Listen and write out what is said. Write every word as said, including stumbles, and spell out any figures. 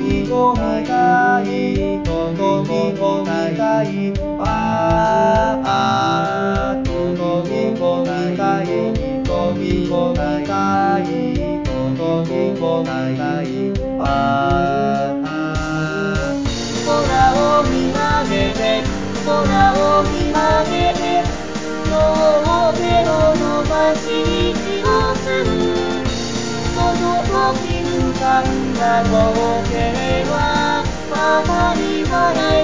いと見たい届を見たいああ届を見たい届を見たい届を見たいああ空を見上げて空を見上げて両手を伸ばし息をするその時浮かんだ光景は当たり前